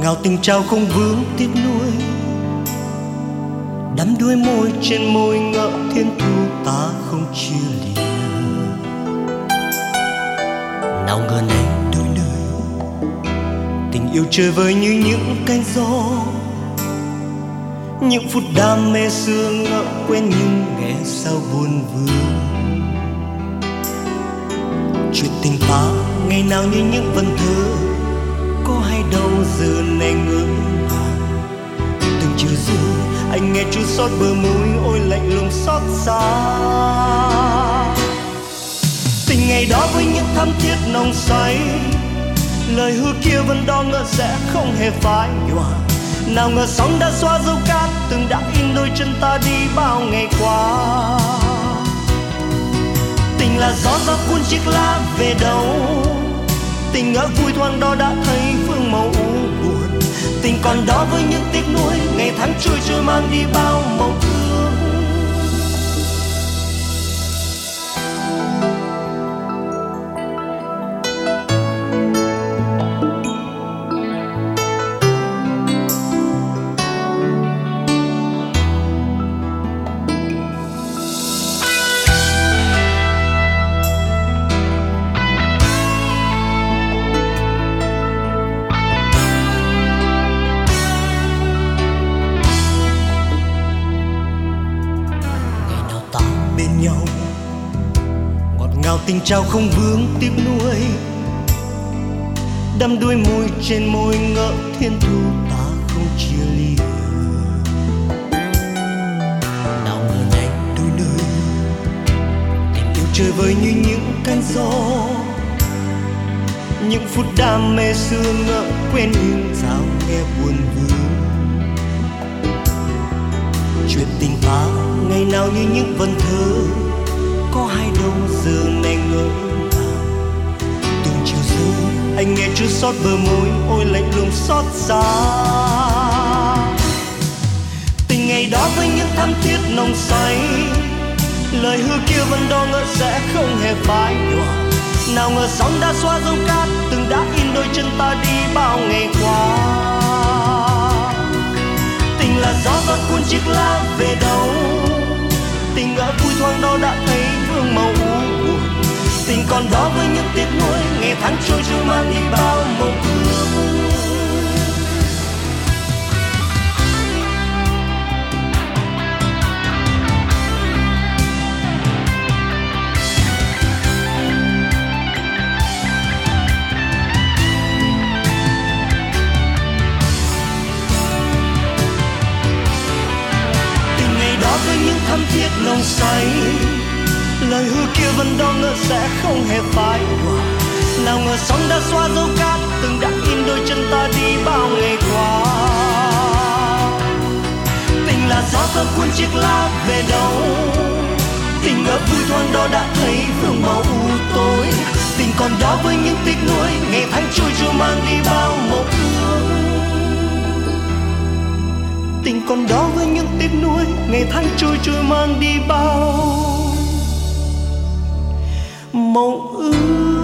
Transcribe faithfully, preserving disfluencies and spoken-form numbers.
ngào tình trao không vướng tiếc nuối, đắm đuôi môi trên môi ngỡ thiên thu ta không chia lìa. Nào ngờ này đôi nơi tình yêu chơi vơi như những cánh gió, những phút đam mê xưa ngỡ quên nhưng nghe sao buồn vương. Chuyện tình ta ngày nào như những vần thơ, có hay đâu giờ này ngỡ ngàng. Từng chiều rơi anh nghe chút xót bờ môi, ôi lạnh lùng xót xa. Tình ngày đó với những thắm thiết nồng say, lời hứa kia vẫn đo ngỡ sẽ không hề phai nhòa. Nào ngờ sóng đã xóa dấu cát từng đã in đôi chân ta đi bao ngày qua. Tình là gió gió cuốn chiếc lá về đâu, tình ngỡ vui thoáng đó đã thấy phương màu u buồn. Tình còn đó với những tiếc nuối, ngày tháng trôi trôi mang đi bao mộng ước. Ngào tình trao không vướng tiếc nuối, đắm đuôi môi trên môi ngỡ thiên thu ta không chia lìa. Nào ngờ này đôi nơi tình yêu chơi vơi như những cánh gió, những phút đam mê xưa ngỡ quên nhưng sao nghe buồn vương. Chuyện tình ta ngày nào như những vần thơ, có hay đâu giờ này ngỡ ngàng. Từng chiều rơi anh nghe chút xót bờ môi, ôi lạnh lùng xót xa. Tình ngày đó với những thắm thiết nồng say, lời hứa kia vẫn đo ngỡ sẽ không hề phai nhòa. Nào ngờ sóng đã xóa dấu cát từng đã in đôi chân ta đi bao ngày qua. Tình là gió gió cuốn chiếc lá về đâu, tình ngỡ vui thoáng đó đã thấy vương màu u buồn. Tình còn đó với những tiếc nuối, ngày tháng trôi trôi mang đi bao mộng ước. Tình ngày đó với những thắm thiết nồng say, lời hứa kia vẫn đo ngỡ sẽ không hề phai nhòa. Nào ngờ sóng đã xóa dấu cát từng đã in đôi chân ta đi bao ngày qua. Tình là gió thơm cuốn chiếc lá về đâu, tình ngỡ vui thoáng đó đã thấy vương màu u tối. Tình còn đó với những tiếc nuối, ngày tháng trôi trôi mang đi bao mộng ước. Tình còn đó với những tiếc nuối, ngày tháng trôi trôi mang đi bao mộng ước.